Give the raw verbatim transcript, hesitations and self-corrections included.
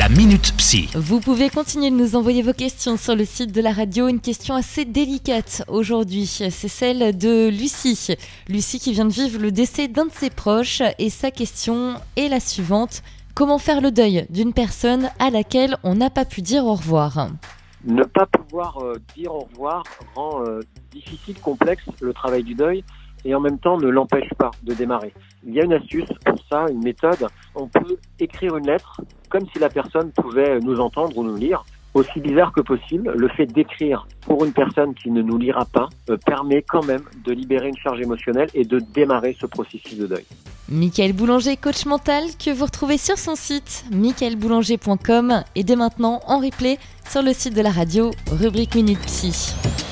La Minute Psy. Vous pouvez continuer de nous envoyer vos questions sur le site de la radio. Une question assez délicate aujourd'hui, c'est celle de Lucie. Lucie qui vient de vivre le décès d'un de ses proches et sa question est la suivante. Comment faire le deuil d'une personne à laquelle on n'a pas pu dire au revoir ? Ne pas pouvoir euh, dire au revoir rend euh, difficile, complexe le travail du deuil et en même temps ne l'empêche pas de démarrer. Il y a une astuce pour ça, une méthode. On peut écrire une lettre comme si la personne pouvait nous entendre ou nous lire. Aussi bizarre que possible, le fait d'écrire pour une personne qui ne nous lira pas euh, permet quand même de libérer une charge émotionnelle et de démarrer ce processus de deuil. Mickaël Boulanger, coach mental, que vous retrouvez sur son site mickaël boulanger point com et dès maintenant en replay sur le site de la radio, rubrique Minute Psy.